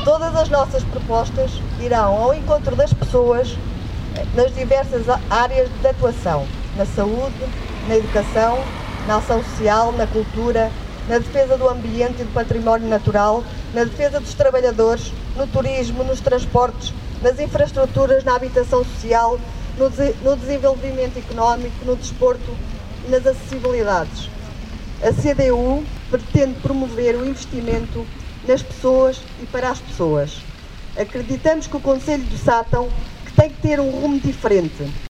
Todas as nossas propostas irão ao encontro das pessoas nas diversas áreas de atuação, na saúde, na educação, na ação social, na cultura, na defesa do ambiente e do património natural, na defesa dos trabalhadores, no turismo, nos transportes, nas infraestruturas, na habitação social, no desenvolvimento económico, no desporto e nas acessibilidades. A CDU pretende promover o investimento nas pessoas e para as pessoas. Acreditamos que o Concelho de Sátão tem que ter um rumo diferente.